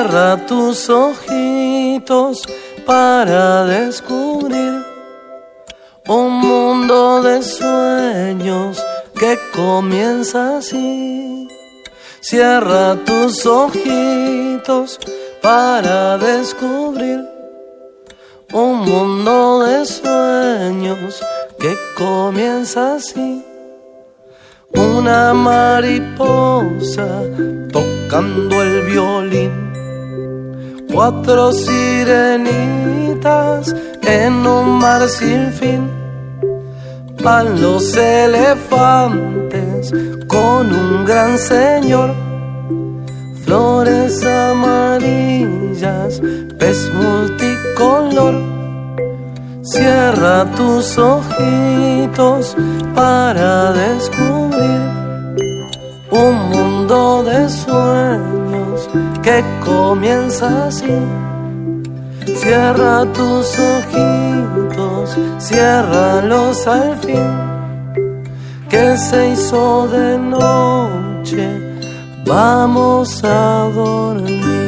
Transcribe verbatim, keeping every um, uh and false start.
Cierra tus ojitos para descubrir un mundo de sueños que comienza así. Cierra tus ojitos para descubrir un mundo de sueños que comienza así. Una mariposa tocando el violín, cuatro sirenitas en un mar sin fin. Van los elefantes con un gran señor, flores amarillas, pez multicolor. Cierra tus ojitos para descubrir un mundo de sueños que comienza así. Cierra tus ojitos, ciérralos al fin, que se hizo de noche, vamos a dormir.